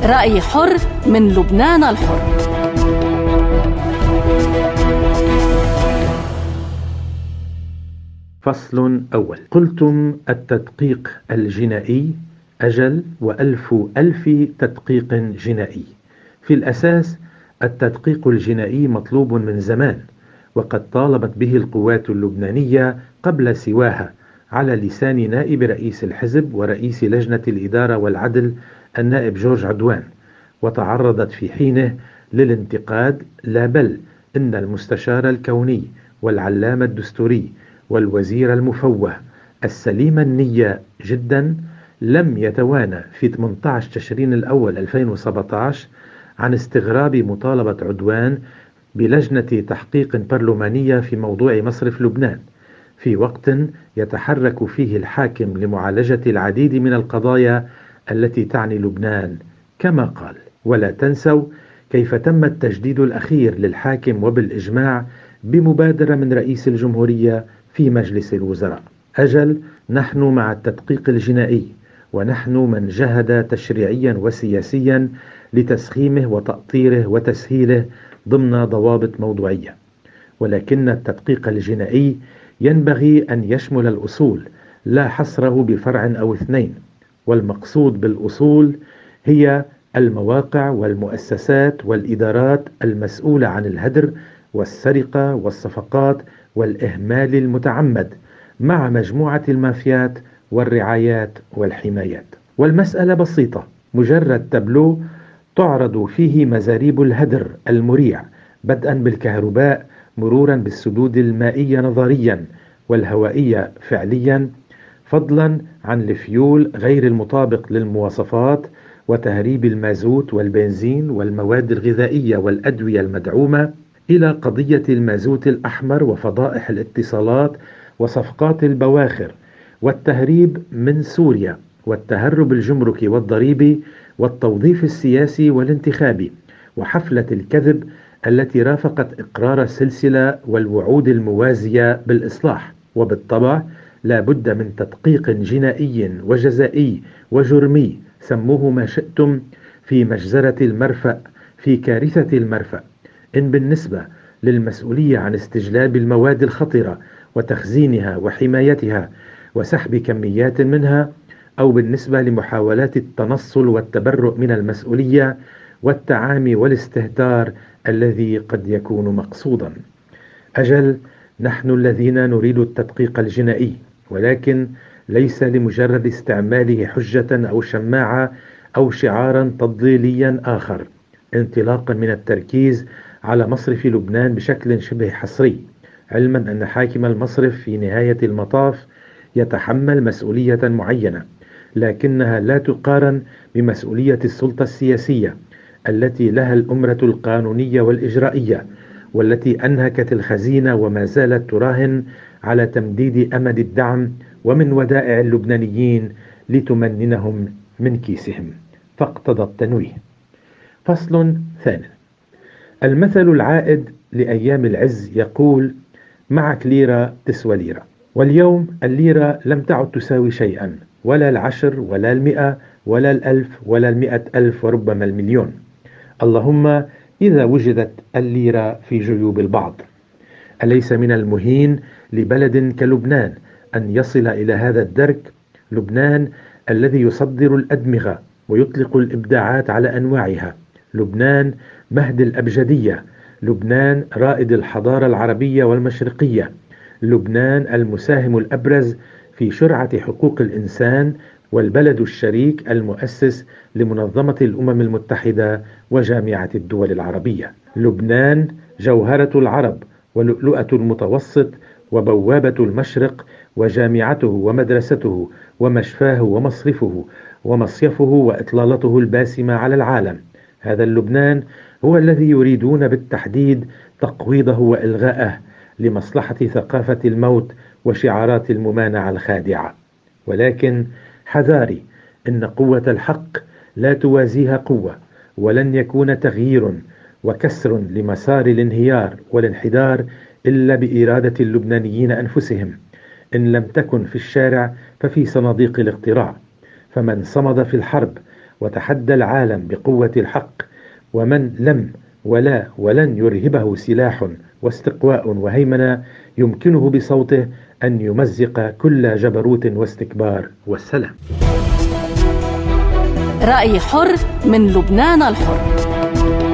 رأي حر من لبنان الحر. فصل أول. قلتم التدقيق الجنائي أجل وألف ألف تدقيق جنائي. في الأساس التدقيق الجنائي مطلوب من زمان، وقد طالبت به القوات اللبنانية قبل سواها على لسان نائب رئيس الحزب ورئيس لجنة الإدارة والعدل النائب جورج عدوان، وتعرضت في حينه للانتقاد، لا بل إن المستشار الكوني والعلامة الدستوري والوزير المفوه السليم النية جدا لم يتوانى في 18 تشرين الأول 2017 عن استغراب مطالبة عدوان بلجنة تحقيق برلمانية في موضوع مصرف لبنان، في وقت يتحرك فيه الحاكم لمعالجة العديد من القضايا التي تعني لبنان كما قال. ولا تنسوا كيف تم التجديد الأخير للحاكم وبالإجماع بمبادرة من رئيس الجمهورية في مجلس الوزراء. أجل نحن مع التدقيق الجنائي، ونحن من جهد تشريعيا وسياسيا لتسخيمه وتأطيره وتسهيله ضمن ضوابط موضوعية، ولكن التدقيق الجنائي ينبغي أن يشمل الأصول لا حصره بفرع أو اثنين، والمقصود بالأصول هي المواقع والمؤسسات والإدارات المسؤولة عن الهدر والسرقة والصفقات والإهمال المتعمد مع مجموعة المافيات والرعايات والحمايات. والمسألة بسيطة، مجرد تابلو تعرض فيه مزاريب الهدر المريع، بدءا بالكهرباء مرورا بالسدود المائية نظريا والهوائية فعليا، فضلا عن الفيول غير المطابق للمواصفات وتهريب المازوت والبنزين والمواد الغذائية والأدوية المدعومة، إلى قضية المازوت الأحمر وفضائح الاتصالات وصفقات البواخر والتهريب من سوريا والتهرب الجمركي والضريبي والتوظيف السياسي والانتخابي وحفلة الكذب التي رافقت إقرار السلسلة والوعود الموازية بالإصلاح. وبالطبع لا بد من تدقيق جنائي وجزائي وجرمي، سموه ما شئتم، في مجزرة المرفأ، في كارثة المرفأ، إن بالنسبة للمسؤولية عن استجلاب المواد الخطرة وتخزينها وحمايتها وسحب كميات منها، أو بالنسبة لمحاولات التنصل والتبرؤ من المسؤولية والتعامي والاستهتار الذي قد يكون مقصودا. أجل نحن الذين نريد التدقيق الجنائي، ولكن ليس لمجرد استعماله حجة أو شماعة أو شعارا تضليليا آخر، انطلاقا من التركيز على مصرف لبنان بشكل شبه حصري، علما أن حاكم المصرف في نهاية المطاف يتحمل مسؤولية معينة، لكنها لا تقارن بمسؤولية السلطة السياسية التي لها الأمرة القانونية والإجرائية، والتي أنهكت الخزينة وما زالت تراهن على تمديد أمد الدعم ومن ودائع اللبنانيين لتمننهم من كيسهم، فاقتضى التنويه. فصل ثاني. المثل العائد لأيام العز يقول: معك ليرة تسوى ليرة. واليوم الليرة لم تعد تساوي شيئا، ولا العشر ولا 100 ولا 1000 ولا 100,000 وربما المليون، اللهم إذا وجدت الليرة في جيوب البعض. أليس من المهين لبلد كلبنان أن يصل إلى هذا الدرك؟ لبنان الذي يصدر الأدمغة ويطلق الإبداعات على أنواعها، لبنان مهد الأبجدية، لبنان رائد الحضارة العربية والمشرقية، لبنان المساهم الأبرز في شرعة حقوق الإنسان، والبلد الشريك المؤسس لمنظمة الأمم المتحدة وجامعة الدول العربية. لبنان جوهرة العرب ولؤلؤة المتوسط وبوابة المشرق وجامعته ومدرسته ومشفاه ومصرفه ومصيفه وإطلالته الباسمة على العالم. هذا اللبنان هو الذي يريدون بالتحديد تقويضه وإلغاءه لمصلحة ثقافة الموت وشعارات الممانعة الخادعة. ولكن حذاري، إن قوة الحق لا توازيها قوة، ولن يكون تغيير وكسر لمسار الانهيار والانحدار إلا بإرادة اللبنانيين أنفسهم، إن لم تكن في الشارع ففي صناديق الاقتراع. فمن صمد في الحرب وتحدى العالم بقوة الحق، ومن لم ولا ولن يرهبه سلاح واستقواء وهيمنة يمكنه بصوته أن يمزق كل جبروت واستكبار. والسلام. رأي حر من لبنان الحر.